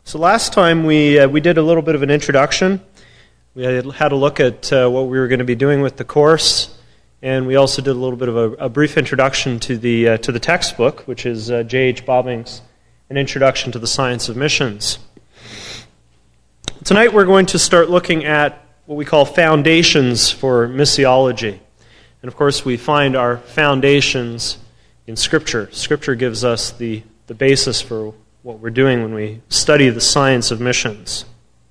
So last time we did a little bit of an introduction. We had a look at what we were going to be doing with the course, and we also did a little bit of a brief introduction to the textbook, which is J.H. Bobbing's An Introduction to the Science of Missions. Tonight we're going to start looking at what we call foundations for missiology. And of course we find our foundations in Scripture. Scripture gives us the basis for what we're doing when we study the science of missions.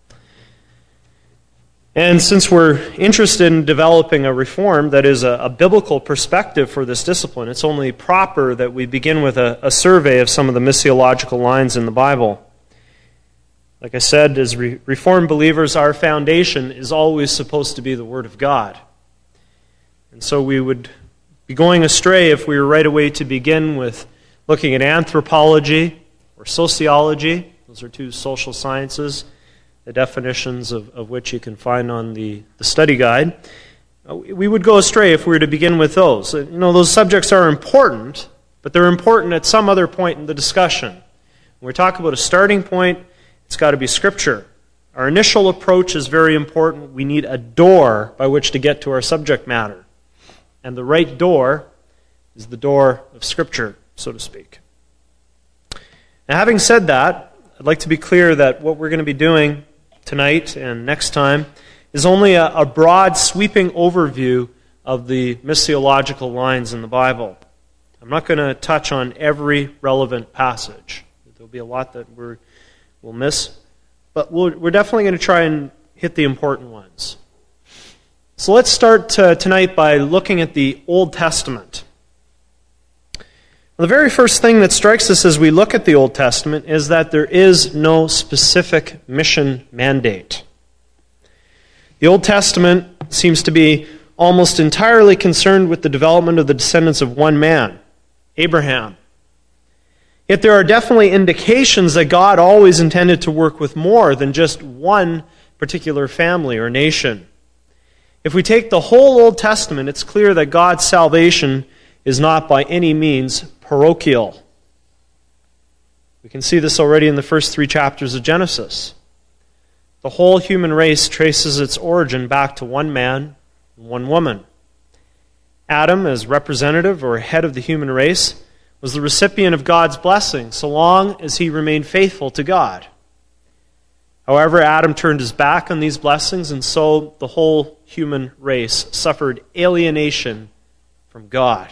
And since we're interested in developing a reform that is a biblical perspective for this discipline, it's only proper that we begin with a survey of some of the missiological lines in the Bible. Like I said, as Reformed believers, our foundation is always supposed to be the Word of God. And so we would be going astray if we were right away to begin with looking at anthropology or sociology. Those are two social sciences, the definitions of which you can find on the study guide. We would go astray if we were to begin with those. You know, those subjects are important, but they're important at some other point in the discussion. When we talk about a starting point, it's got to be Scripture. Our initial approach is very important. We need a door by which to get to our subject matter. And the right door is the door of Scripture, so to speak. Now, having said that, I'd like to be clear that what we're going to be doing tonight and next time is only a broad, sweeping overview of the missiological lines in the Bible. I'm not going to touch on every relevant passage. There'll be a lot that we'll miss, but we're definitely going to try and hit the important ones. So let's start tonight by looking at the Old Testament. The very first thing that strikes us as we look at the Old Testament is that there is no specific mission mandate. The Old Testament seems to be almost entirely concerned with the development of the descendants of one man, Abraham. Yet there are definitely indications that God always intended to work with more than just one particular family or nation. If we take the whole Old Testament, it's clear that God's salvation is not by any means parochial. We can see this already in the first 3 chapters of Genesis. The whole human race traces its origin back to one man and one woman. Adam, as representative or head of the human race, was the recipient of God's blessing so long as he remained faithful to God. However, Adam turned his back on these blessings, and so the whole human race suffered alienation from God.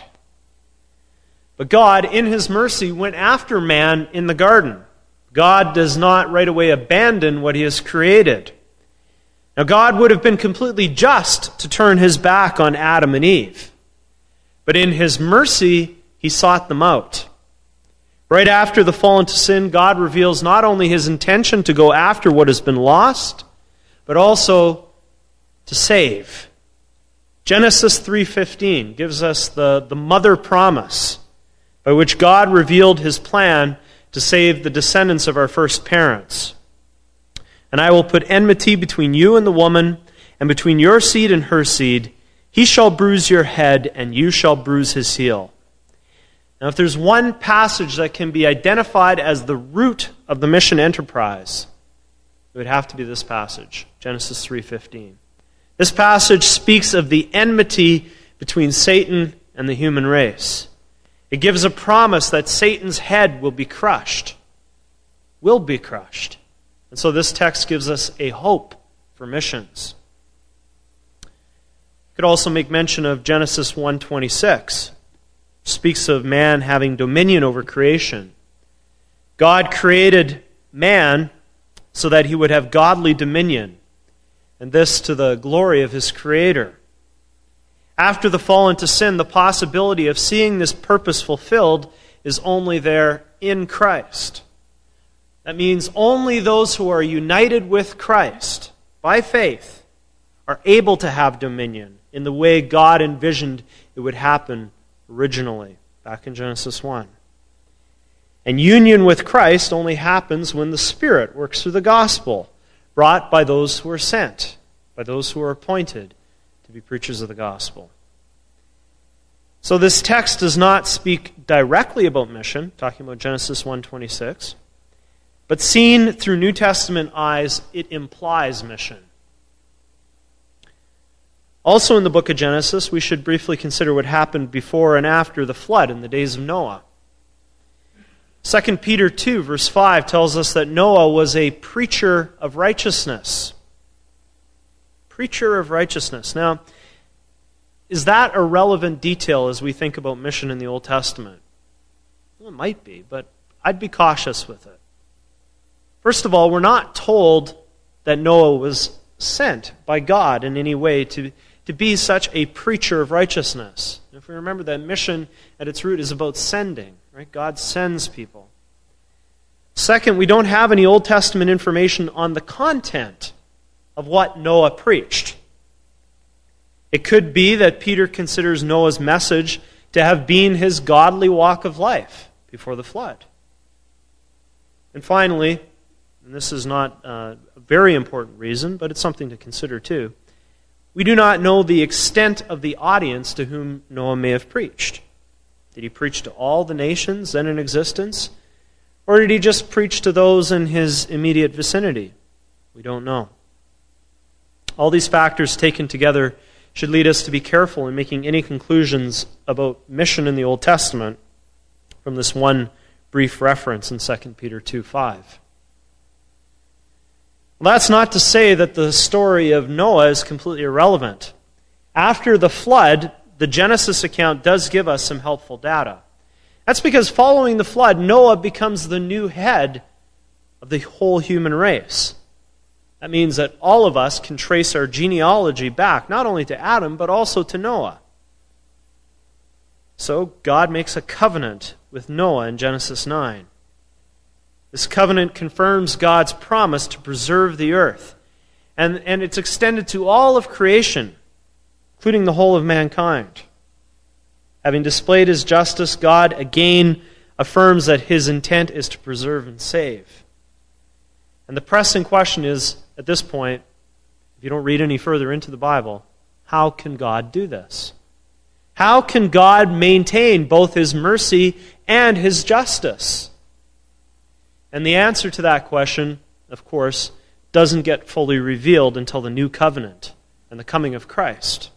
But God, in His mercy, went after man in the garden. God does not right away abandon what He has created. Now, God would have been completely just to turn His back on Adam and Eve. But in His mercy, He sought them out. Right after the fall into sin, God reveals not only His intention to go after what has been lost, but also to save. Genesis 3:15 gives us the mother promise by which God revealed His plan to save the descendants of our first parents. And I will put enmity between you and the woman, and between your seed and her seed. He shall bruise your head, and you shall bruise his heel. Now, if there's one passage that can be identified as the root of the mission enterprise, it would have to be this passage, Genesis 3:15. This passage speaks of the enmity between Satan and the human race. It gives a promise that Satan's head will be crushed. Will be crushed. And so this text gives us a hope for missions. You could also make mention of Genesis 1:26. It speaks of man having dominion over creation. God created man so that he would have godly dominion, and this to the glory of his Creator. After the fall into sin, the possibility of seeing this purpose fulfilled is only there in Christ. That means only those who are united with Christ by faith are able to have dominion in the way God envisioned it would happen originally, back in Genesis 1. And union with Christ only happens when the Spirit works through the gospel, brought by those who are sent, by those who are appointed to be preachers of the gospel. So this text does not speak directly about mission, talking about Genesis 1:26, But seen through New Testament eyes, it implies mission. Also in the book of Genesis, we should briefly consider what happened before and after the flood in the days of Noah. 2 Peter 2, verse 5 tells us that Noah was a preacher of righteousness. Preacher of righteousness. Now, is that a relevant detail as we think about mission in the Old Testament? Well, it might be, but I'd be cautious with it. First of all, we're not told that Noah was sent by God in any way to be such a preacher of righteousness. If we remember that mission at its root is about sending, right? God sends people. Second, we don't have any Old Testament information on the content of what Noah preached. It could be that Peter considers Noah's message to have been his godly walk of life before the flood. And finally, and this is not a very important reason, but it's something to consider too, we do not know the extent of the audience to whom Noah may have preached. Did he preach to all the nations then in existence? Or did he just preach to those in his immediate vicinity? We don't know. All these factors taken together should lead us to be careful in making any conclusions about mission in the Old Testament from this one brief reference in 2 Peter 2:5. Well, that's not to say that the story of Noah is completely irrelevant. After the flood, the Genesis account does give us some helpful data. That's because following the flood, Noah becomes the new head of the whole human race. That means that all of us can trace our genealogy back, not only to Adam, but also to Noah. So God makes a covenant with Noah in Genesis 9. This covenant confirms God's promise to preserve the earth. And it's extended to all of creation, including the whole of mankind. Having displayed his justice, God again affirms that his intent is to preserve and save. And the pressing question is, at this point, if you don't read any further into the Bible, how can God do this? How can God maintain both his mercy and his justice? And the answer to that question, of course, doesn't get fully revealed until the new covenant and the coming of Christ.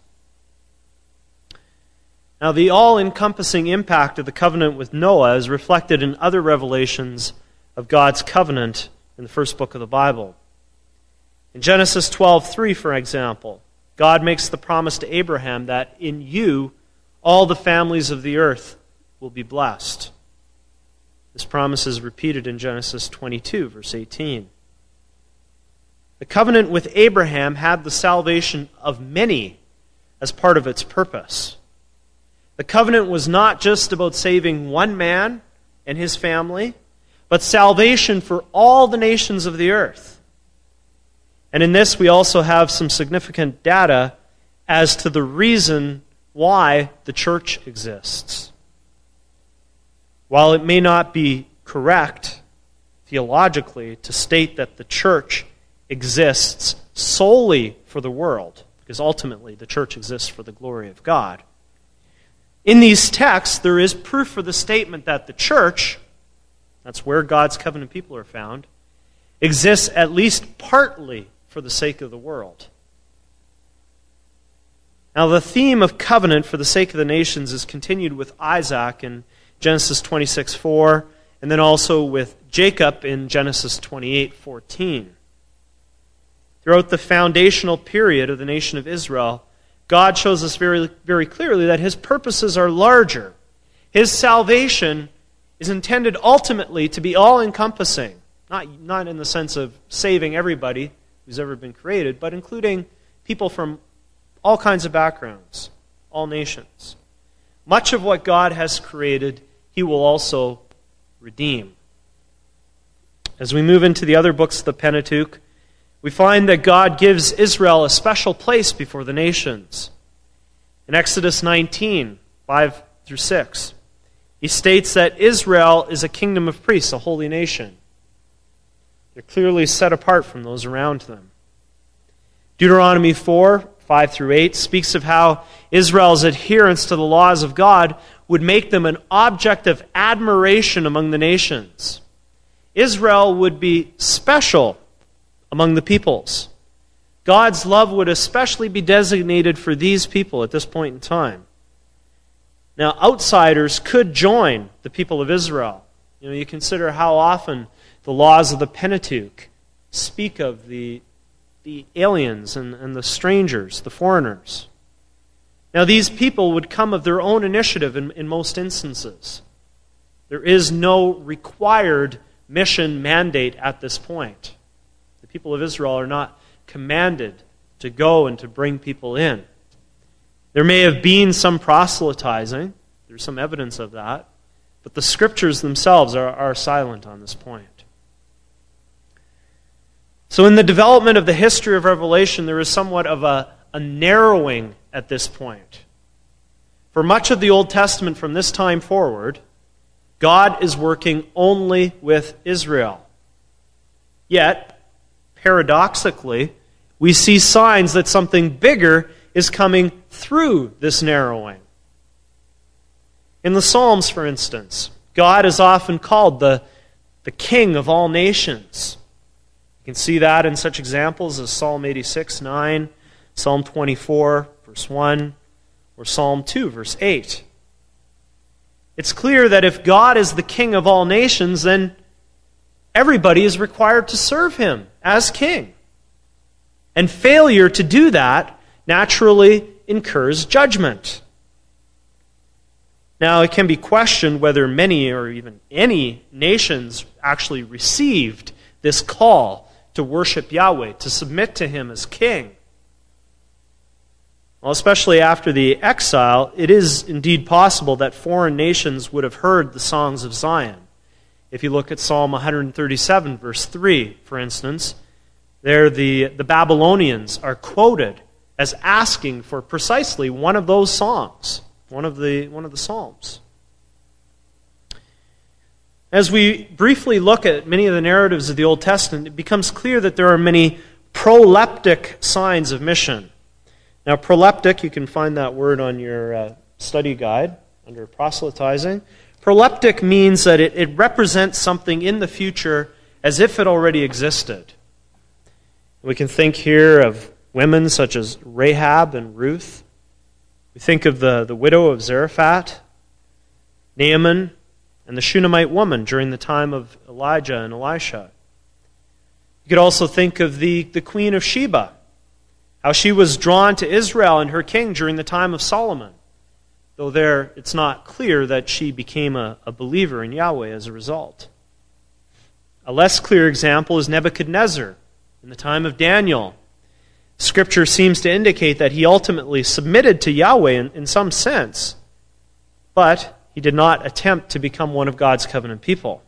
Now, the all-encompassing impact of the covenant with Noah is reflected in other revelations of God's covenant in the first book of the Bible. In Genesis 12:3, for example, God makes the promise to Abraham that in you all the families of the earth will be blessed. This promise is repeated in Genesis 22, verse 18. The covenant with Abraham had the salvation of many as part of its purpose. The covenant was not just about saving one man and his family, but salvation for all the nations of the earth. And in this we also have some significant data as to the reason why the church exists. While it may not be correct theologically to state that the church exists solely for the world, because ultimately the church exists for the glory of God, in these texts there is proof for the statement that the church, that's where God's covenant people are found, exists at least partly for the sake of the world. Now the theme of covenant for the sake of the nations is continued with Isaac in Genesis 26:4, and then also with Jacob in Genesis 28:14. Throughout the foundational period of the nation of Israel, God shows us very, very clearly that his purposes are larger. His salvation is intended ultimately to be all-encompassing, not in the sense of saving everybody who's ever been created, but including people from all kinds of backgrounds, all nations. Much of what God has created, he will also redeem. As we move into the other books of the Pentateuch, we find that God gives Israel a special place before the nations. In Exodus 19, 5 through 6, he states that Israel is a kingdom of priests, a holy nation. They're clearly set apart from those around them. Deuteronomy 4, 5 through 8 speaks of how Israel's adherence to the laws of God would make them an object of admiration among the nations. Israel would be special among the peoples. God's love would especially be designated for these people at this point in time. Now, outsiders could join the people of Israel. You consider how often the laws of the Pentateuch speak of the aliens and the strangers, the foreigners. Now, these people would come of their own initiative in most instances. There is no required mission mandate at this point. The people of Israel are not commanded to go and to bring people in. There may have been some proselytizing. There's some evidence of that. But the Scriptures themselves are silent on this point. So in the development of the history of Revelation, there is somewhat of a narrowing at this point. For much of the Old Testament from this time forward, God is working only with Israel. Yet, paradoxically, we see signs that something bigger is coming through this narrowing. In the Psalms, for instance, God is often called the King of all nations. You can see that in such examples as Psalm 86:9, Psalm 24, verse 1, or Psalm 2, verse 8. It's clear that if God is the King of all nations, then everybody is required to serve Him as King. And failure to do that naturally incurs judgment. Now, it can be questioned whether many or even any nations actually received this call to worship Yahweh, to submit to Him as King. Well, especially after the exile, it is indeed possible that foreign nations would have heard the songs of Zion. If you look at Psalm 137, verse 3, for instance, there the Babylonians are quoted as asking for precisely one of those songs, one of the Psalms. As we briefly look at many of the narratives of the Old Testament, it becomes clear that there are many proleptic signs of mission. Now, proleptic, you can find that word on your study guide under proselytizing. Proleptic means that it represents something in the future as if it already existed. We can think here of women such as Rahab and Ruth. We think of the widow of Zarephath, Naaman, and the Shunammite woman during the time of Elijah and Elisha. You could also think of the Queen of Sheba, how she was drawn to Israel and her king during the time of Solomon, though there it's not clear that she became a believer in Yahweh as a result. A less clear example is Nebuchadnezzar in the time of Daniel. Scripture seems to indicate that he ultimately submitted to Yahweh in some sense, but he did not attempt to become one of God's covenant people.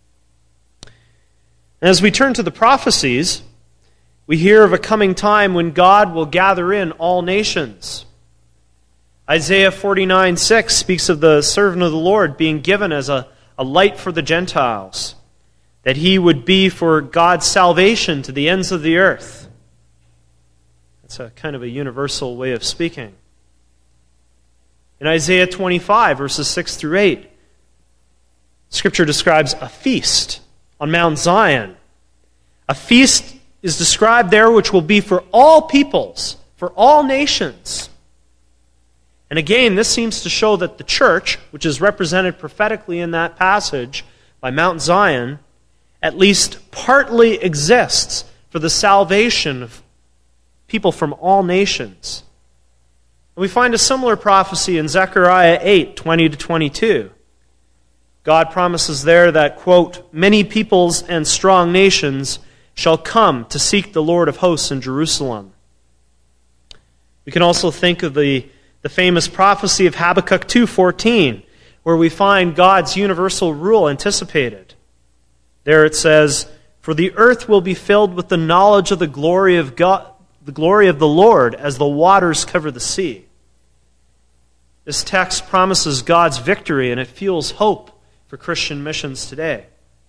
As we turn to the prophecies, we hear of a coming time when God will gather in all nations. Isaiah 49:6 speaks of the servant of the Lord being given as a light for the Gentiles, that he would be for God's salvation to the ends of the earth. That's a kind of a universal way of speaking. In Isaiah 25, verses 6 through 8, Scripture describes a feast on Mount Zion. A feast is described there which will be for all peoples, for all nations. And again, this seems to show that the church, which is represented prophetically in that passage by Mount Zion, at least partly exists for the salvation of people from all nations. And we find a similar prophecy in Zechariah 8, 20-22. God promises there that, quote, "Many peoples and strong nations shall come to seek the Lord of hosts in Jerusalem." We can also think of the famous prophecy of Habakkuk 2:14, where we find God's universal rule anticipated. There it says, "For the earth will be filled with the knowledge of the glory of God, the glory of the Lord, as the waters cover the sea." This text promises God's victory, and it fuels hope for Christian missions today.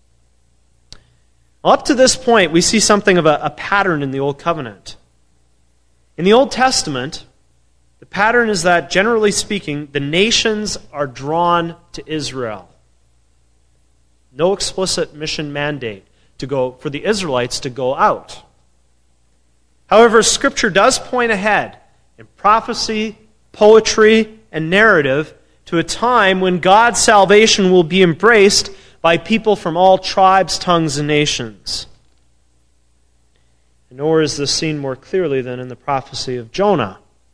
Up to this point, we see something of a pattern in the Old Covenant. In the Old Testament, the pattern is that, generally speaking, the nations are drawn to Israel. No explicit mission mandate for the Israelites to go out. However, Scripture does point ahead in prophecy, poetry, and narrative to a time when God's salvation will be embraced by people from all tribes, tongues, and nations. And nor is this seen more clearly than in the prophecy of Jonah.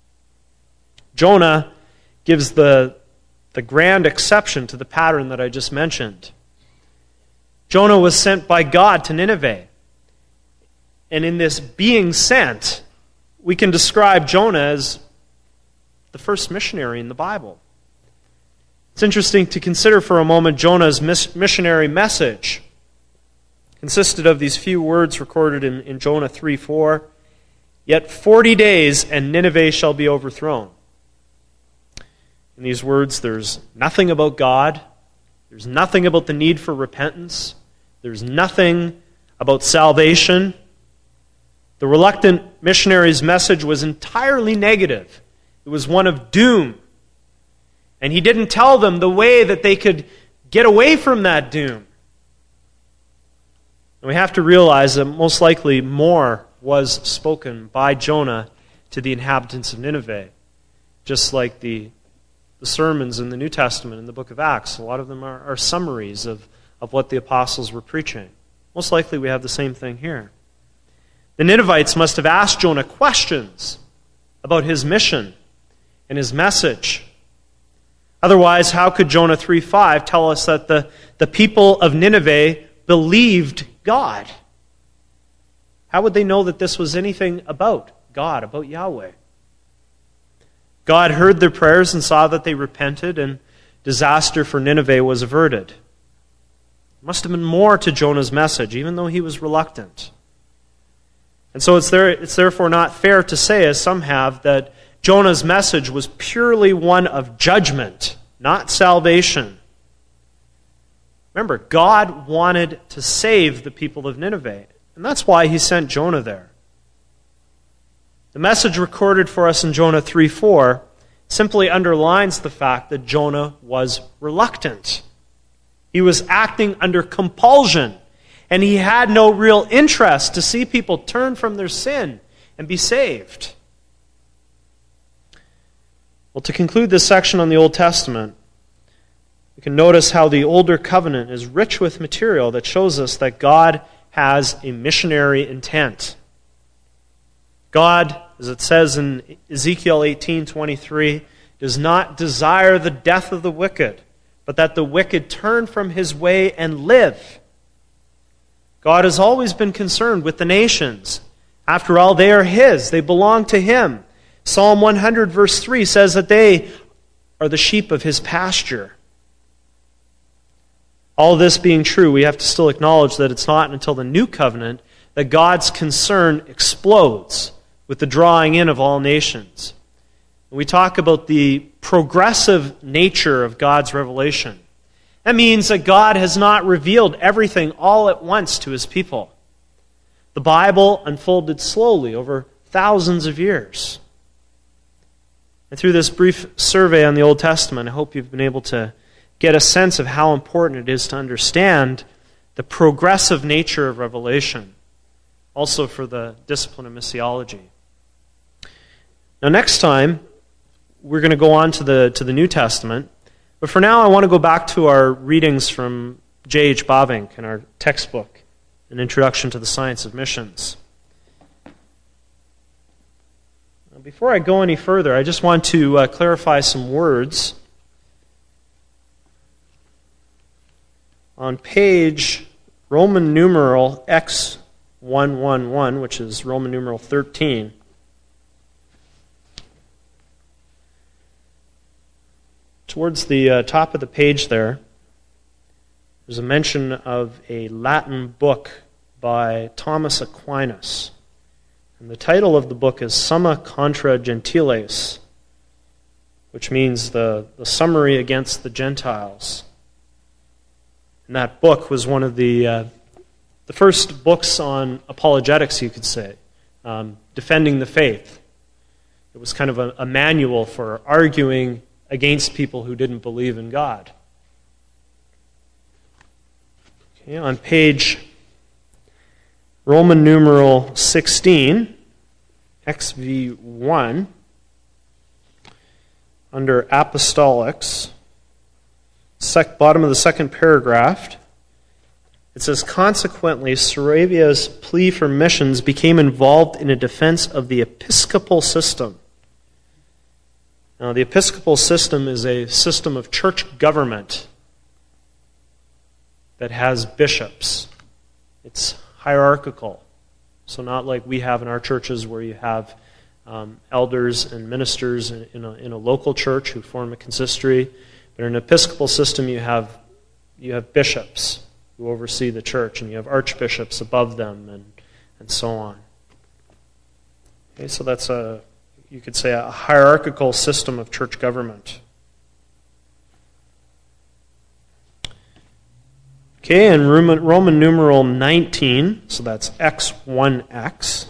Jonah gives the grand exception to the pattern that I just mentioned. Jonah was sent by God to Nineveh. And in this being sent, we can describe Jonah as the first missionary in the Bible. It's interesting to consider for a moment Jonah's missionary message. It consisted of these few words recorded in Jonah 3:4. Yet 40 days and Nineveh shall be overthrown. In these words, there's nothing about God. There's nothing about the need for repentance. There's nothing about salvation. The reluctant missionary's message was entirely negative. It was one of doom. And he didn't tell them the way that they could get away from that doom. And we have to realize that most likely more was spoken by Jonah to the inhabitants of Nineveh. Just like the sermons in the New Testament in the book of Acts. A lot of them are summaries of what the apostles were preaching. Most likely we have the same thing here. The Ninevites must have asked Jonah questions about his mission and his message. Otherwise, how could Jonah 3:5 tell us that the people of Nineveh believed God? How would they know that this was anything about God, about Yahweh? God heard their prayers and saw that they repented, and disaster for Nineveh was averted. There must have been more to Jonah's message, even though he was reluctant. And so it's therefore not fair to say, as some have, that Jonah's message was purely one of judgment, not salvation. Remember, God wanted to save the people of Nineveh, and that's why he sent Jonah there. The message recorded for us in Jonah 3:4 simply underlines the fact that Jonah was reluctant. He was acting under compulsion, and he had no real interest to see people turn from their sin and be saved. Well, to conclude this section on the Old Testament, we can notice how the older covenant is rich with material that shows us that God has a missionary intent. God, as it says in Ezekiel 18:23, does not desire the death of the wicked, but that the wicked turn from his way and live. God has always been concerned with the nations. After all, they are his. They belong to him. Psalm 100 verse 3 says that they are the sheep of his pasture. All this being true, we have to still acknowledge that it's not until the new covenant that God's concern explodes with the drawing in of all nations. We talk about the progressive nature of God's revelation. That means that God has not revealed everything all at once to his people. The Bible unfolded slowly over thousands of years. And through this brief survey on the Old Testament, I hope you've been able to get a sense of how important it is to understand the progressive nature of revelation, also for the discipline of missiology. Now, next time, we're going to go on to the New Testament. But for now, I want to go back to our readings from J.H. Bavinck in our textbook, An Introduction to the Science of Missions. Now, before I go any further, I just want to clarify some words. On page Roman numeral X111, which is Roman numeral 13, towards the top of the page there's a mention of a Latin book by Thomas Aquinas. And the title of the book is Summa Contra Gentiles, which means the summary against the Gentiles. And that book was one of the first books on apologetics, you could say, defending the faith. It was kind of a manual for arguing against people who didn't believe in God. Okay, on page Roman numeral 16, XV1, under Apostolics, bottom of the second paragraph, it says, consequently, Saravia's plea for missions became involved in a defense of the episcopal system. Now, the episcopal system is a system of church government that has bishops. It's hierarchical. So not like we have in our churches where you have elders and ministers in a local church who form a consistory. But in an episcopal system you have bishops who oversee the church, and you have archbishops above them, and so on. Okay, so that's you could say a hierarchical system of church government. Okay, and Roman numeral 19, so that's X1X.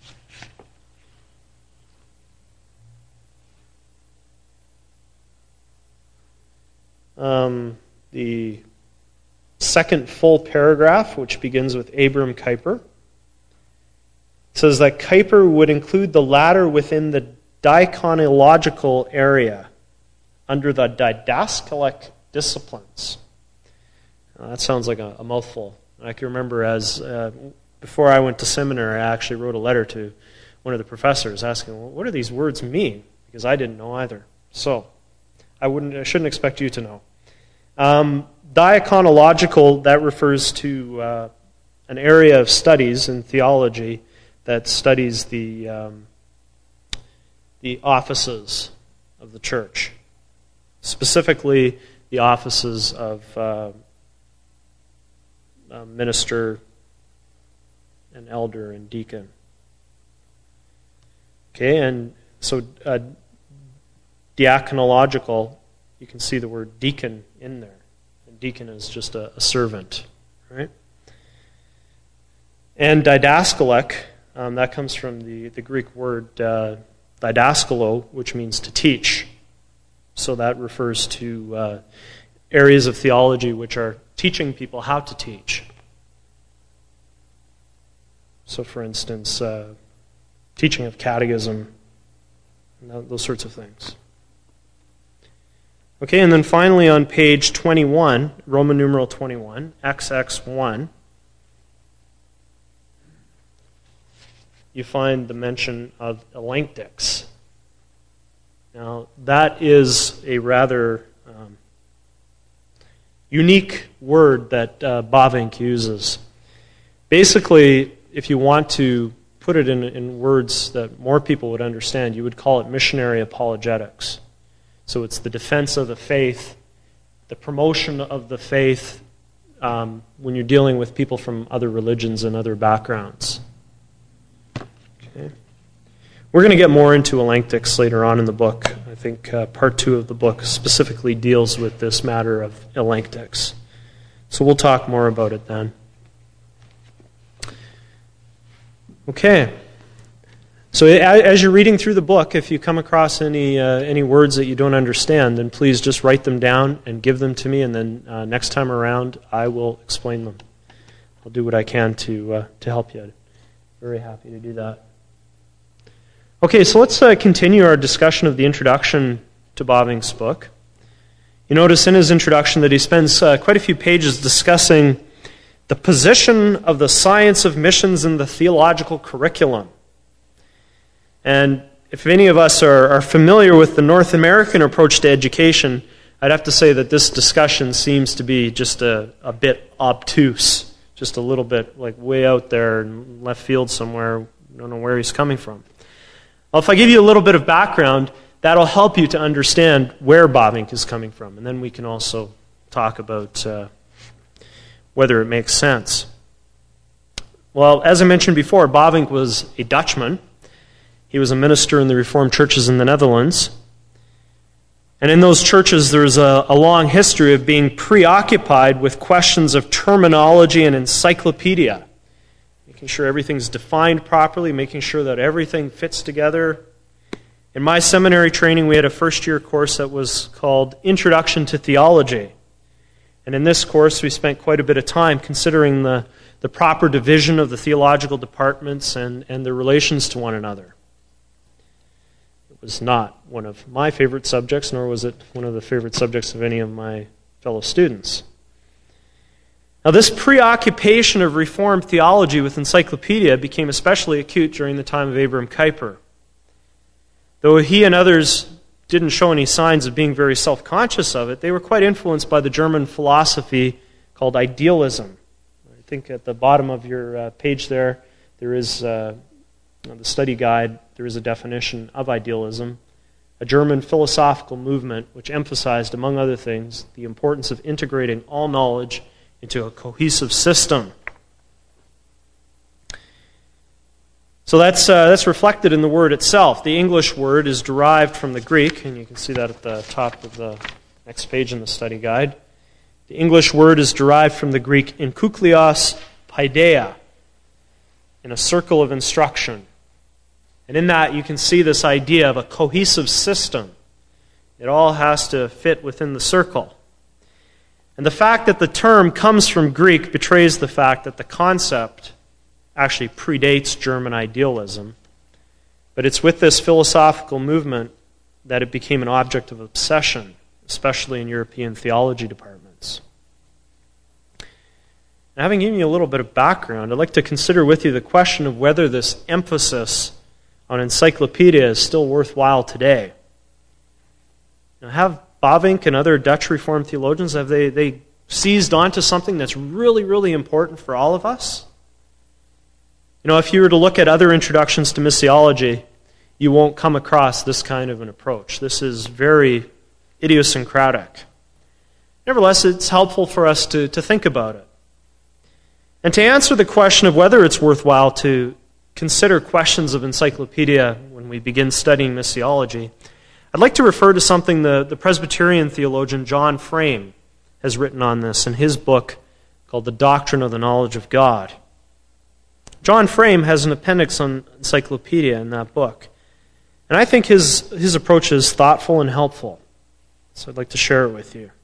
The second full paragraph, which begins with Abram Kuyper, says that Kuyper would include the latter within the diaconological area under the didascalic disciplines. That sounds like a mouthful. I can remember before I went to seminary, I actually wrote a letter to one of the professors asking, well, what do these words mean? Because I didn't know either. So, I shouldn't expect you to know. Diaconological, that refers to an area of studies in theology that studies the offices of the church. Specifically, the offices of minister and elder and deacon. Okay, and so diaconological, you can see the word deacon in there. And deacon is just a servant, right? And didascalic, that comes from the Greek word didaskalo, which means to teach. So that refers to areas of theology which are teaching people how to teach. So, for instance, teaching of catechism, those sorts of things. Okay, and then finally on page 21, Roman numeral 21, XX1, you find the mention of elenctics. Now, that is a rather unique word that Bavinck uses. Basically, if you want to put it in words that more people would understand, you would call it missionary apologetics. So it's the defense of the faith, the promotion of the faith when you're dealing with people from other religions and other backgrounds. Okay. We're going to get more into elenctics later on in the book. I think part 2 of the book specifically deals with this matter of elenctics. So we'll talk more about it then. Okay. So as you're reading through the book, if you come across any words that you don't understand, then please just write them down and give them to me, and then next time around I will explain them. I'll do what I can to help you. Very happy to do that. Okay, so let's continue our discussion of the introduction to Bavinck's book. You notice in his introduction that he spends quite a few pages discussing the position of the science of missions in the theological curriculum. And if any of us are familiar with the North American approach to education, I'd have to say that this discussion seems to be just a bit obtuse, just a little bit like way out there in left field somewhere. I don't know where he's coming from. Well, if I give you a little bit of background, that'll help you to understand where Bavinck is coming from, and then we can also talk about whether it makes sense. Well, as I mentioned before, Bavinck was a Dutchman. He was a minister in the Reformed churches in the Netherlands. And in those churches, there's a long history of being preoccupied with questions of terminology and encyclopedia. Making sure everything's defined properly, making sure that everything fits together. In my seminary training, we had a first-year course that was called Introduction to Theology. And in this course, we spent quite a bit of time considering the proper division of the theological departments and their relations to one another. It was not one of my favorite subjects, nor was it one of the favorite subjects of any of my fellow students. Now, this preoccupation of Reformed theology with encyclopedia became especially acute during the time of Abraham Kuyper. Though he and others didn't show any signs of being very self-conscious of it, they were quite influenced by the German philosophy called idealism. I think at the bottom of your page there is the study guide, there is a definition of idealism, a German philosophical movement which emphasized, among other things, the importance of integrating all knowledge into a cohesive system. So that's reflected in the word itself. The English word is derived from the Greek, and you can see that at the top of the next page in the study guide. The English word is derived from the Greek enkouklios paideia, in a circle of instruction. And in that you can see this idea of a cohesive system. It all has to fit within the circle. And the fact that the term comes from Greek betrays the fact that the concept actually predates German idealism. But it's with this philosophical movement that it became an object of obsession, especially in European theology departments. And having given you a little bit of background, I'd like to consider with you the question of whether this emphasis on encyclopedia is still worthwhile today. Now, have Bavinck and other Dutch Reformed theologians, have they seized onto something that's really, really important for all of us? You know, if you were to look at other introductions to missiology, you won't come across this kind of an approach. This is very idiosyncratic. Nevertheless, it's helpful for us to think about it. And to answer the question of whether it's worthwhile to consider questions of encyclopedia when we begin studying missiology, I'd like to refer to something the Presbyterian theologian John Frame has written on this in his book called The Doctrine of the Knowledge of God. John Frame has an appendix on encyclopedia in that book. And I think his approach is thoughtful and helpful. So I'd like to share it with you.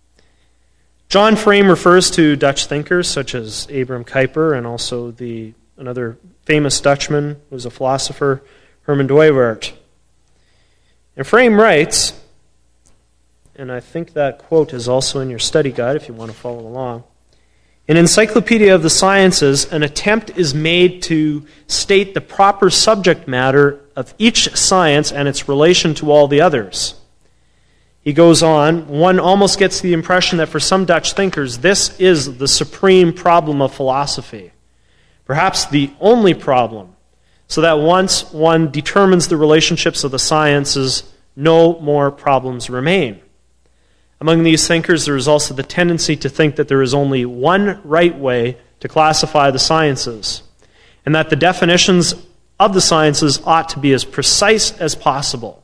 John Frame refers to Dutch thinkers such as Abraham Kuyper and also another famous Dutchman who was a philosopher, Herman Dooyeweerd. And Frame writes, and I think that quote is also in your study guide if you want to follow along, in Encyclopedia of the Sciences, an attempt is made to state the proper subject matter of each science and its relation to all the others. He goes on, one almost gets the impression that for some Dutch thinkers, this is the supreme problem of philosophy, perhaps the only problem, so that once one determines the relationships of the sciences, no more problems remain. Among these thinkers, there is also the tendency to think that there is only one right way to classify the sciences, and that the definitions of the sciences ought to be as precise as possible.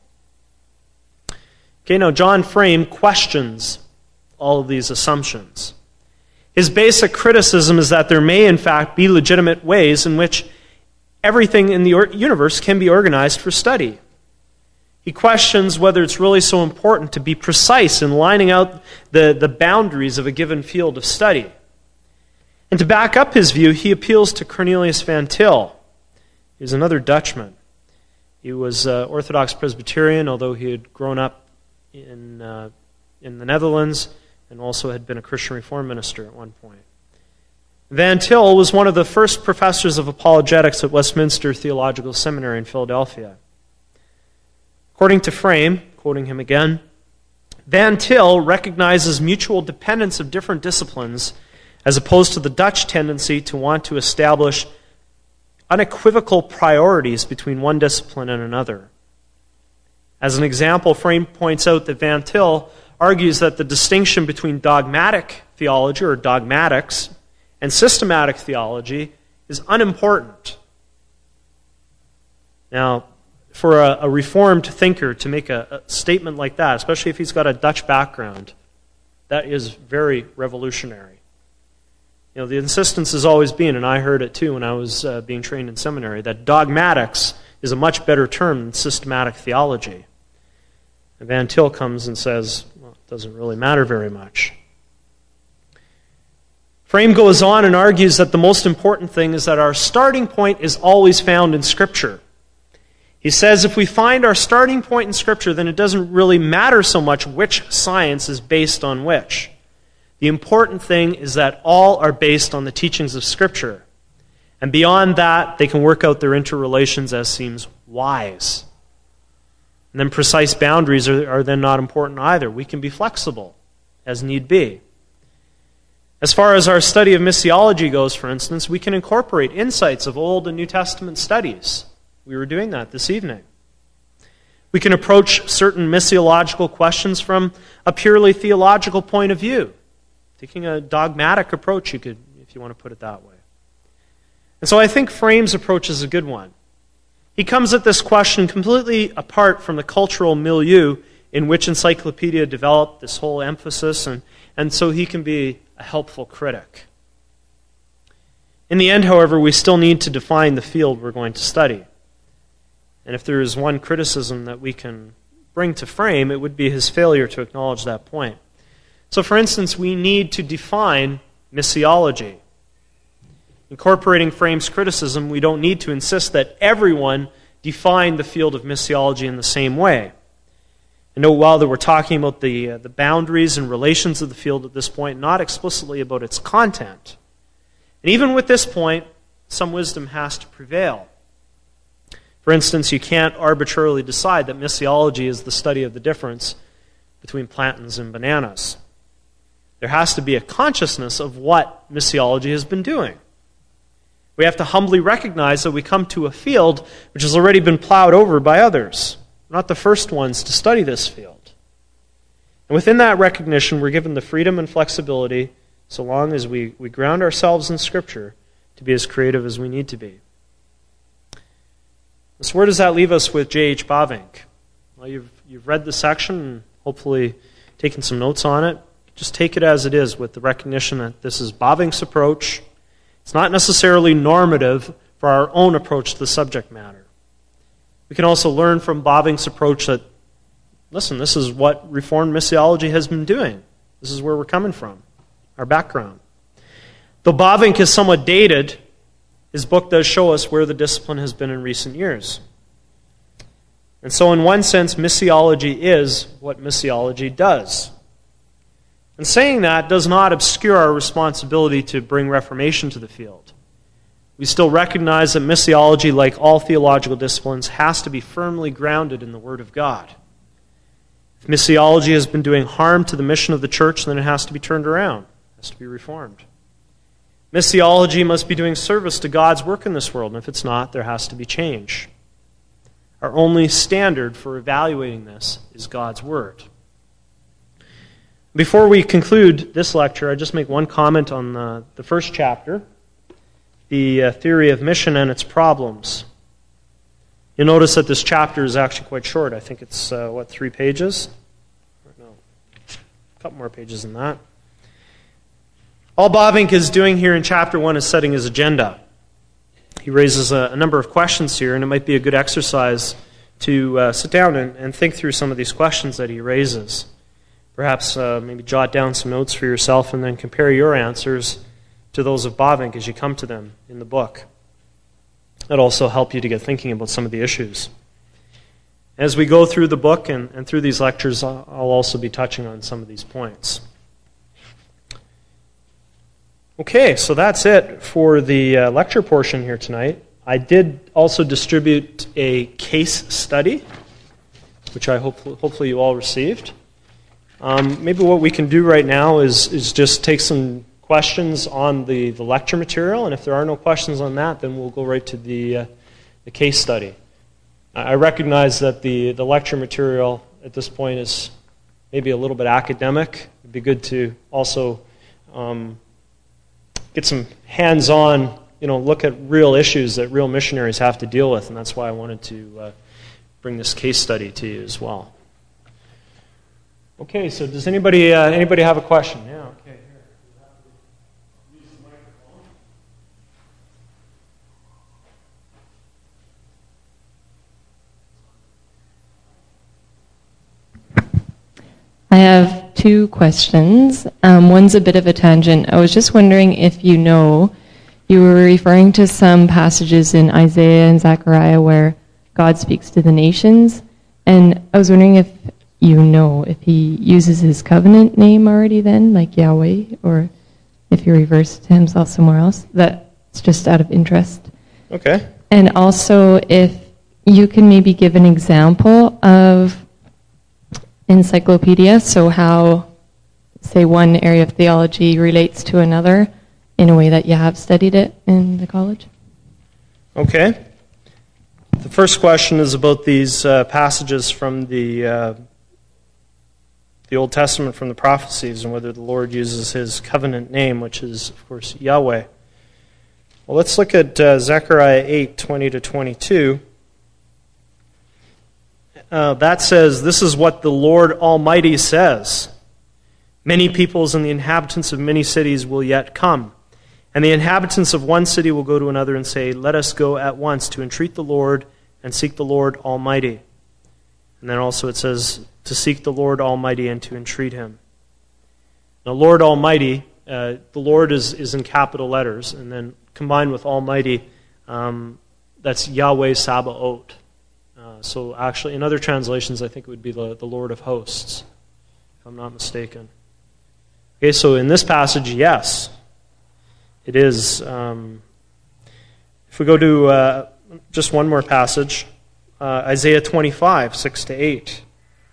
Okay, now John Frame questions all of these assumptions. His basic criticism is that there may in fact be legitimate ways in which everything in the universe can be organized for study. He questions whether it's really so important to be precise in lining out the boundaries of a given field of study. And to back up his view, he appeals to Cornelius van Til. He's another Dutchman. He was Orthodox Presbyterian, although he had grown up in the Netherlands and also had been a Christian Reformed minister at one point. Van Til was one of the first professors of apologetics at Westminster Theological Seminary in Philadelphia. According to Frame, quoting him again, Van Til recognizes mutual dependence of different disciplines as opposed to the Dutch tendency to want to establish unequivocal priorities between one discipline and another. As an example, Frame points out that Van Til argues that the distinction between dogmatic theology or dogmatics and systematic theology is unimportant. Now, for a Reformed thinker to make a statement like that, especially if he's got a Dutch background, that is very revolutionary. You know, the insistence has always been, and I heard it too when I was being trained in seminary, that dogmatics is a much better term than systematic theology. And Van Til comes and says, well, it doesn't really matter very much. Frame goes on and argues that the most important thing is that our starting point is always found in Scripture. He says if we find our starting point in Scripture, then it doesn't really matter so much which science is based on which. The important thing is that all are based on the teachings of Scripture. And beyond that, they can work out their interrelations as seems wise. And then precise boundaries are then not important either. We can be flexible as need be. As far as our study of missiology goes, for instance, we can incorporate insights of Old and New Testament studies. We were doing that this evening. We can approach certain missiological questions from a purely theological point of view, taking a dogmatic approach, if you want to put it that way. And so I think Frame's approach is a good one. He comes at this question completely apart from the cultural milieu in which Encyclopedia developed this whole emphasis, and so he can be a helpful critic. In the end, however, we still need to define the field we're going to study. And if there is one criticism that we can bring to Frame, it would be his failure to acknowledge that point. So, for instance, we need to define missiology. Incorporating Frame's criticism, we don't need to insist that everyone define the field of missiology in the same way. And note well that we're talking about the boundaries and relations of the field at this point, not explicitly about its content. And even with this point, some wisdom has to prevail. For instance, you can't arbitrarily decide that missiology is the study of the difference between plantains and bananas. There has to be a consciousness of what missiology has been doing. We have to humbly recognize that we come to a field which has already been plowed over by others. We're not the first ones to study this field. And within that recognition, we're given the freedom and flexibility, so long as we ground ourselves in Scripture, to be as creative as we need to be. So where does that leave us with J.H. Bavinck? Well, you've read the section and hopefully taken some notes on it. Just take it as it is, with the recognition that this is Bavinck's approach. It's not necessarily normative for our own approach to the subject matter. We can also learn from Bavinck's approach that, listen, this is what Reformed missiology has been doing. This is where we're coming from, our background. Though Bavinck is somewhat dated, his book does show us where the discipline has been in recent years. And so in one sense, missiology is what missiology does. And saying that does not obscure our responsibility to bring reformation to the field. We still recognize that missiology, like all theological disciplines, has to be firmly grounded in the Word of God. If missiology has been doing harm to the mission of the church, then it has to be turned around. It has to be reformed. Missiology must be doing service to God's work in this world, and if it's not, there has to be change. Our only standard for evaluating this is God's Word. Before we conclude this lecture, I'll just make one comment on the first chapter, the theory of mission and its problems. You'll notice that this chapter is actually quite short. I think it's, 3 pages? No, a couple more pages than that. All Bavinck is doing here in chapter 1 is setting his agenda. He raises a number of questions here, and it might be a good exercise to sit down and think through some of these questions that he raises. Perhaps maybe jot down some notes for yourself and then compare your answers to those of Bavinck as you come to them in the book. That'll also help you to get thinking about some of the issues. As we go through the book and through these lectures, I'll also be touching on some of these points. Okay, so that's it for the lecture portion here tonight. I did also distribute a case study, which I hopefully you all received. Maybe what we can do right now is just take some questions on the lecture material, and if there are no questions on that, then we'll go right to the case study. I recognize that the lecture material at this point is maybe a little bit academic. It'd be good to also get some hands-on, look at real issues that real missionaries have to deal with, and that's why I wanted to bring this case study to you as well. Okay, so does anybody have a question? Yeah, okay. Here. Use the microphone. I have two questions. One's a bit of a tangent. I was just wondering if you were referring to some passages in Isaiah and Zechariah where God speaks to the nations, and I was wondering if if he uses his covenant name already then, like Yahweh, or if he refers to himself somewhere else. That's just out of interest. Okay. And also if you can maybe give an example of encyclopedia, so how, say, one area of theology relates to another in a way that you have studied it in the college. Okay. The first question is about these passages from the Old Testament, from the prophecies, and whether the Lord uses his covenant name, which is, of course, Yahweh. Well, let's look at Zechariah 8:20-22. That says, "This is what the Lord Almighty says. Many peoples and the inhabitants of many cities will yet come. And the inhabitants of one city will go to another and say, 'Let us go at once to entreat the Lord and seek the Lord Almighty.'" And then also it says, "To seek the Lord Almighty and to entreat him." Now, Lord Almighty, the Lord is in capital letters, and then combined with Almighty, that's Yahweh Sabaoth. So actually, in other translations, I think it would be the Lord of hosts, if I'm not mistaken. Okay, so in this passage, yes, it is. If we go to just one more passage, Isaiah 25, 6-8.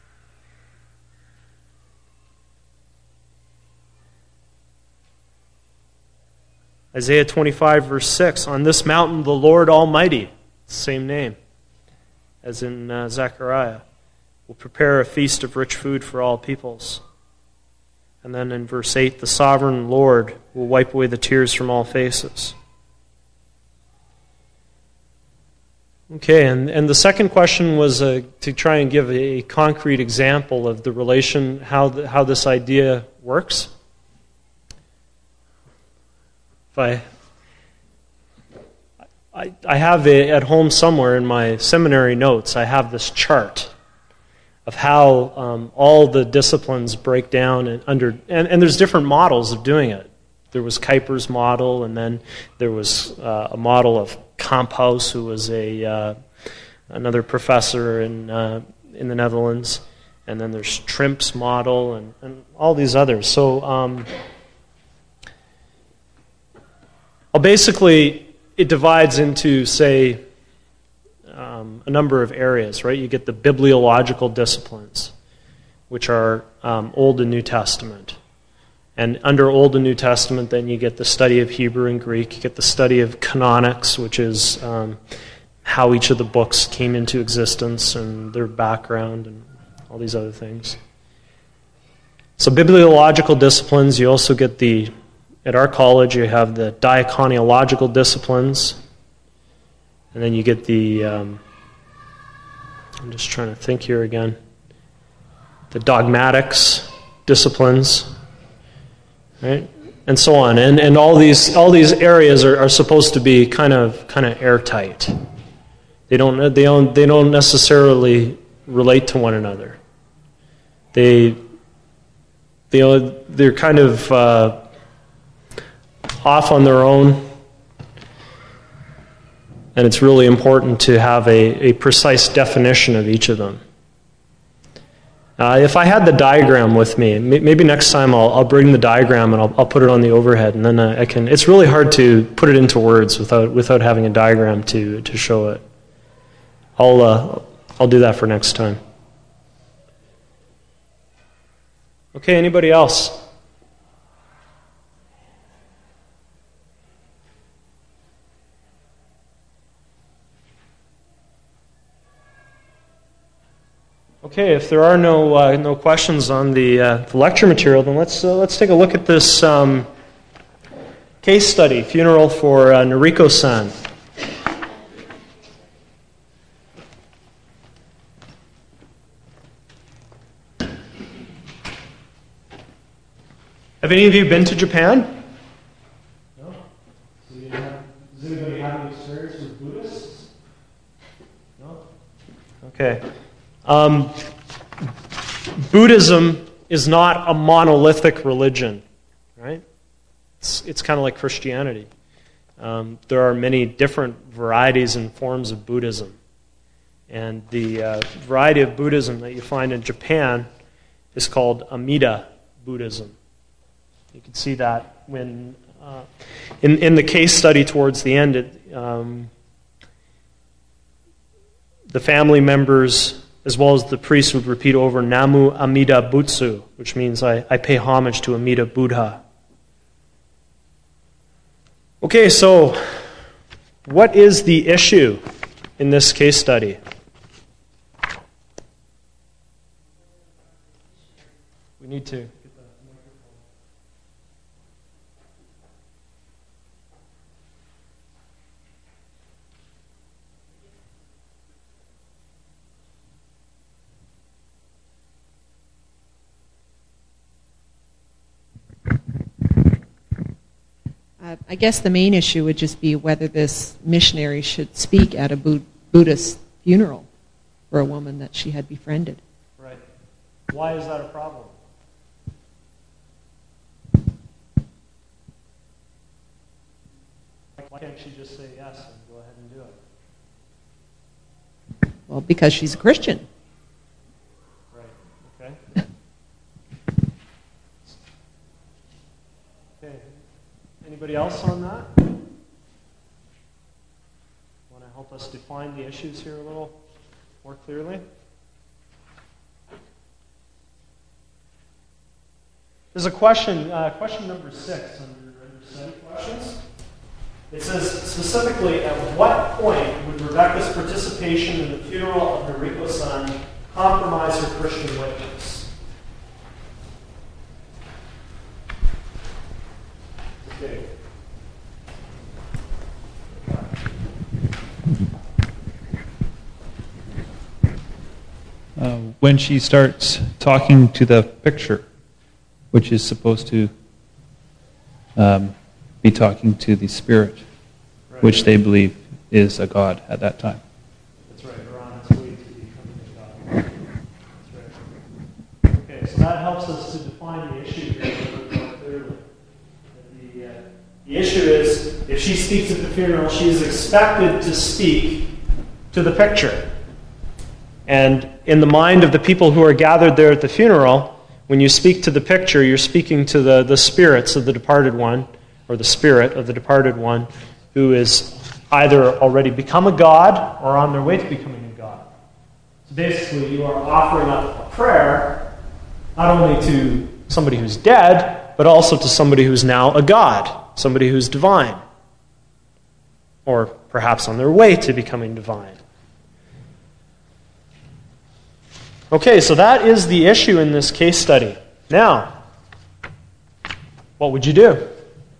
Isaiah 25, verse 6, "On this mountain the Lord Almighty," same name as in Zechariah, "will prepare a feast of rich food for all peoples." And then in verse 8, "The sovereign Lord will wipe away the tears from all faces." Okay, and the second question was to try and give a concrete example of the relation, how this idea works. I have at home somewhere in my seminary notes, I have this chart of how all the disciplines break down and there's different models of doing it. There was Kuyper's model, and then there was a model of Kamphuis, who was another professor in the Netherlands, and then there's Trimp's model and all these others. So basically, it divides into, say, a number of areas, right? You get the bibliological disciplines, which are Old and New Testament. And under Old and New Testament, then you get the study of Hebrew and Greek. You get the study of canonics, which is how each of the books came into existence and their background and all these other things. So bibliological disciplines, you also get at our college, you have the diaconniological disciplines. And then you get I'm just trying to think here again, the dogmatics disciplines, right? And so on. And all these areas are supposed to be kind of airtight. They don't necessarily relate to one another. They're kind of off on their own. And it's really important to have a precise definition of each of them. If I had the diagram with me, maybe next time I'll bring the diagram and I'll put it on the overhead, and then I can. It's really hard to put it into words without having a diagram to show it. I'll do that for next time. Okay, anybody else? Okay, if there are no questions on the lecture material, then let's take a look at this case study, Funeral for Noriko-san. Have any of you been to Japan? No? Does anybody have any experience with Buddhists? No? Okay. Buddhism is not a monolithic religion, right? It's kind of like Christianity. There are many different varieties and forms of Buddhism. And the variety of Buddhism that you find in Japan is called Amida Buddhism. You can see that when, in the case study towards the end, the family members as well as the priest would repeat over Namu Amida Butsu, which means I pay homage to Amida Buddha. Okay, so what is the issue in this case study? We need to get the I guess the main issue would just be whether this missionary should speak at a Buddhist funeral for a woman that she had befriended. Right. Why is that a problem? Why can't she just say yes and go ahead and do it? Well, because she's a Christian. Right. Okay. Okay. Anybody else on that? Want to help us define the issues here a little more clearly? There's a question, question number 6 under study questions. It says specifically, at what point would Rebecca's participation in the funeral of her Rico son compromise her Christian witness? Okay. When she starts talking to the picture, which is supposed to be talking to the spirit, right, which they believe is a god at that time. That's right, we're on its way to becoming a god. That's right. Okay, so that helps us to define the issue here a little bit more clearly. The issue is, if she speaks at the funeral, she is expected to speak to the picture. And in the mind of the people who are gathered there at the funeral, when you speak to the picture, you're speaking to the spirits of the departed one, or the spirit of the departed one, who is either already become a god or on their way to becoming a god. So basically, you are offering up a prayer, not only to somebody who's dead, but also to somebody who's now a god, somebody who's divine, or perhaps on their way to becoming divine. Okay, so that is the issue in this case study. Now, what would you do?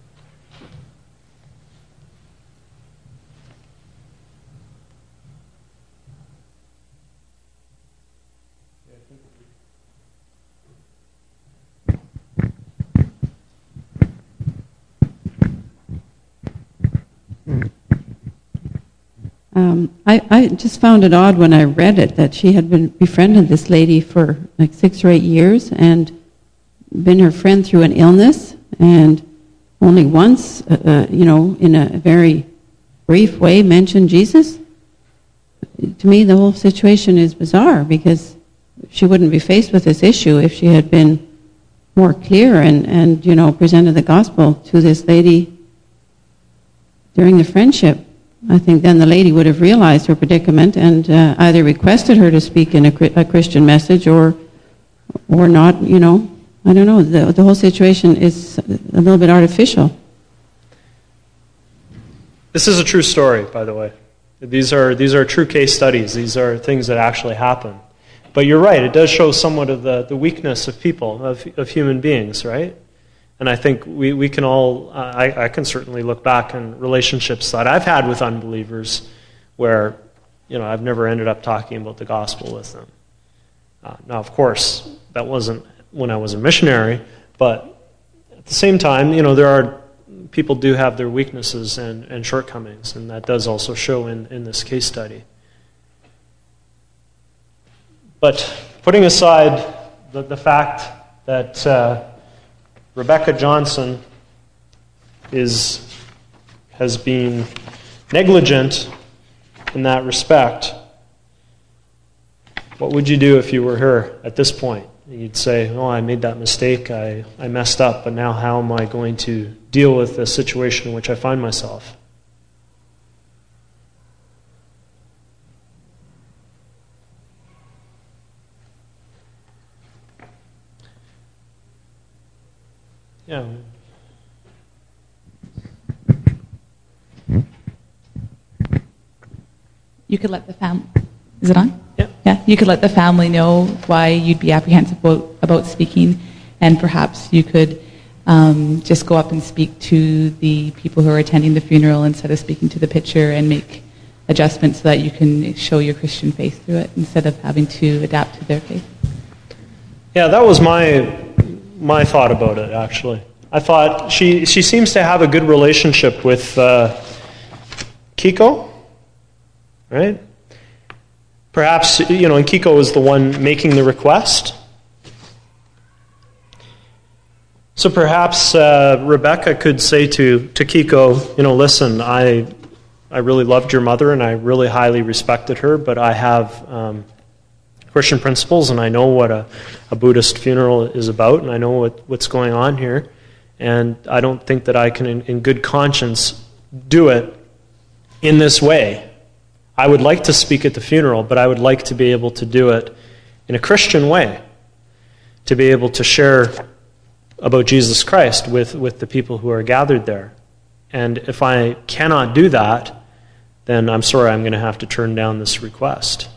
I just found it odd when I read it that she had been befriended this lady for like 6 or 8 years and been her friend through an illness, and only once, in a very brief way mentioned Jesus. To me, the whole situation is bizarre, because she wouldn't be faced with this issue if she had been more clear and presented the gospel to this lady during the friendship. I think then the lady would have realized her predicament and either requested her to speak in a Christian message or not, I don't know. The whole situation is a little bit artificial. This is a true story, by the way. These are true case studies. These are things that actually happen. But you're right, it does show somewhat of the weakness of people, of human beings, right? And I think we can all, I can certainly look back on relationships that I've had with unbelievers where, I've never ended up talking about the gospel with them. Now, of course, that wasn't when I was a missionary, but at the same time, people do have their weaknesses and shortcomings, and that does also show in this case study. But putting aside the fact that Rebecca Johnson has been negligent in that respect, what would you do if you were her at this point? You'd say, oh, I made that mistake, I messed up, but now how am I going to deal with the situation in which I find myself? Yeah. You could let the family... Is it on? Yeah. Yeah. You could let the family know why you'd be apprehensive about speaking, and perhaps you could just go up and speak to the people who are attending the funeral instead of speaking to the picture, and make adjustments so that you can show your Christian faith through it instead of having to adapt to their faith. Yeah, that was my thought about it, actually. I thought she seems to have a good relationship with Kiko, right? Perhaps, and Kiko was the one making the request. So perhaps Rebecca could say to Kiko, listen, I really loved your mother and I really highly respected her, but I have Christian principles and I know what a Buddhist funeral is about, and I know what's going on here, and I don't think that I can in good conscience do it in this way. I would like to speak at the funeral, but I would like to be able to do it in a Christian way, to be able to share about Jesus Christ with the people who are gathered there. And if I cannot do that, then I'm sorry, I'm going to have to turn down this request.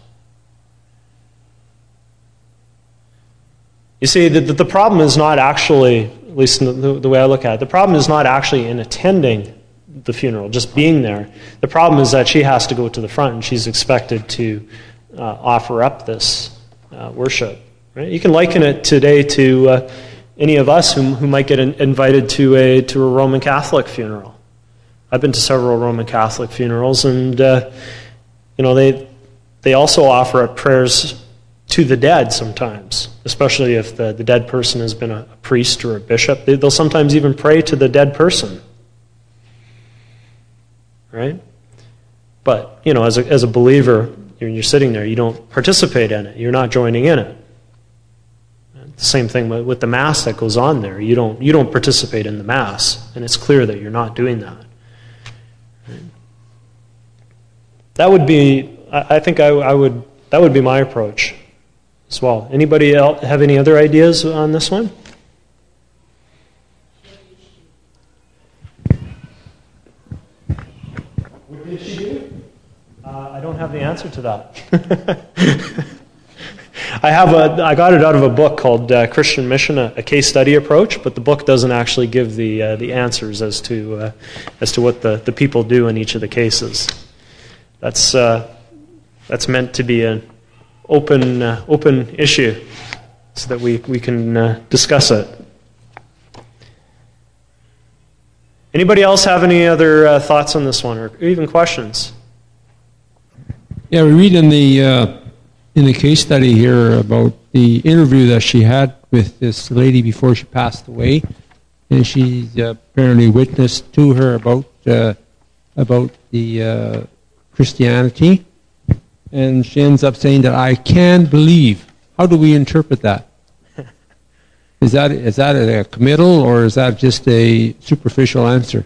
You see, the problem is not actually, at least the way I look at it, the problem is not actually in attending the funeral, just being there. The problem is that she has to go to the front and she's expected to offer up this worship. Right? You can liken it today to any of us who might get invited to a Roman Catholic funeral. I've been to several Roman Catholic funerals, and they also offer up prayers to the dead sometimes, especially if the dead person has been a priest or a bishop. They'll sometimes even pray to the dead person. Right? But, as a believer, you're sitting there, you don't participate in it. You're not joining in it. The same thing with the Mass that goes on there. You don't participate in the Mass, and it's clear that you're not doing that. Right? That would be, I think that would be my approach as well. Anybody else have any other ideas on this one? What did she do? I don't have the answer to that. I got it out of a book called Christian Mission, a case study approach, but the book doesn't actually give the answers as to what the people do in each of the cases. That's meant to be an open issue so that we can discuss it. Anybody else have any other thoughts on this one, or even questions? Yeah, we read in the case study here about the interview that she had with this lady before she passed away, and she apparently witnessed to her about the Christianity, and she ends up saying that I can believe. How do we interpret that? Is that a committal, or is that just a superficial answer?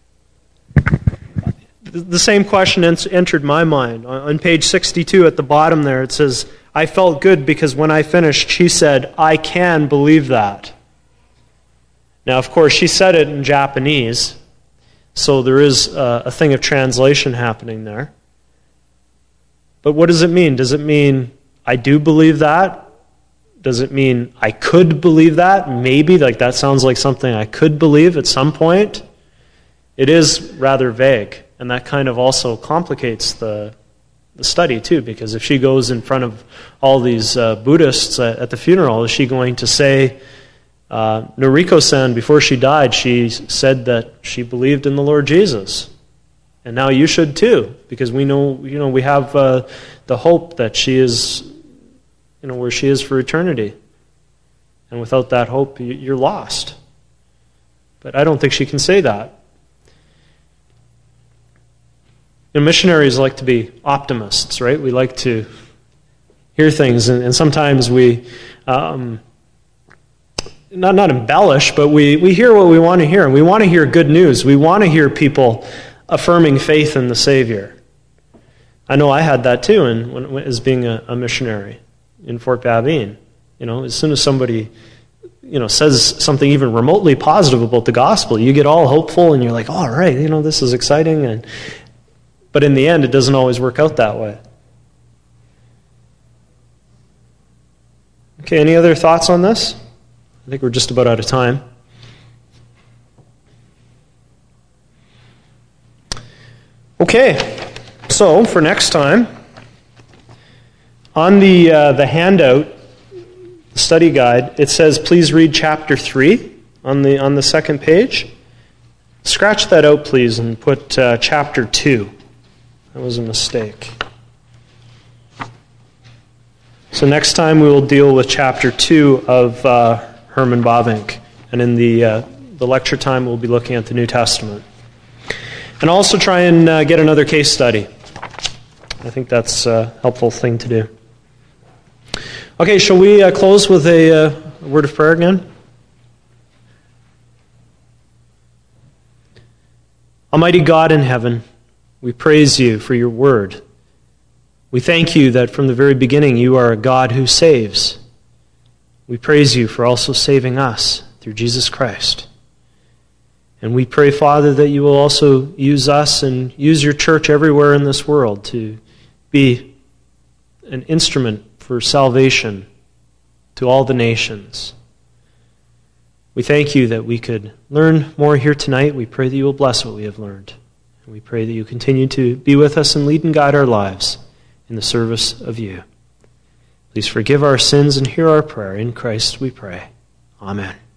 The same question entered my mind. On page 62 at the bottom there, it says, I felt good because when I finished, she said, I can believe that. Now, of course, she said it in Japanese, so there is a thing of translation happening there. But what does it mean? Does it mean I do believe that? Does it mean I could believe that? Maybe, that sounds like something I could believe at some point. It is rather vague, and that kind of also complicates the study too, because if she goes in front of all these Buddhists at the funeral, is she going to say, Noriko-san, before she died, she said that she believed in the Lord Jesus, and now you should too, because we know, we have the hope that she is, where she is for eternity. And without that hope, you're lost. But I don't think she can say that. Missionaries like to be optimists, right? We like to hear things, and sometimes we not embellish, but we hear what we want to hear, and we want to hear good news. We want to hear people affirming faith in the Savior. I know I had that too, as being a missionary in Fort Babine. As soon as somebody says something even remotely positive about the gospel, you get all hopeful, and you're like, all right, this is exciting. But in the end, it doesn't always work out that way. Okay, any other thoughts on this? I think we're just about out of time. Okay, so for next time, on the handout, the study guide, it says please read chapter 3 on the second page. Scratch that out, please, and put chapter 2. That was a mistake. So next time we will deal with chapter 2 of Herman Bavinck, and in the lecture time we'll be looking at the New Testament. And also try and get another case study. I think that's a helpful thing to do. Okay, shall we close with a word of prayer again? Almighty God in heaven, we praise you for your word. We thank you that from the very beginning you are a God who saves. We praise you for also saving us through Jesus Christ. And we pray, Father, that you will also use us and use your church everywhere in this world to be an instrument for salvation to all the nations. We thank you that we could learn more here tonight. We pray that you will bless what we have learned. And we pray that you continue to be with us and lead and guide our lives in the service of you. Please forgive our sins and hear our prayer. In Christ we pray. Amen.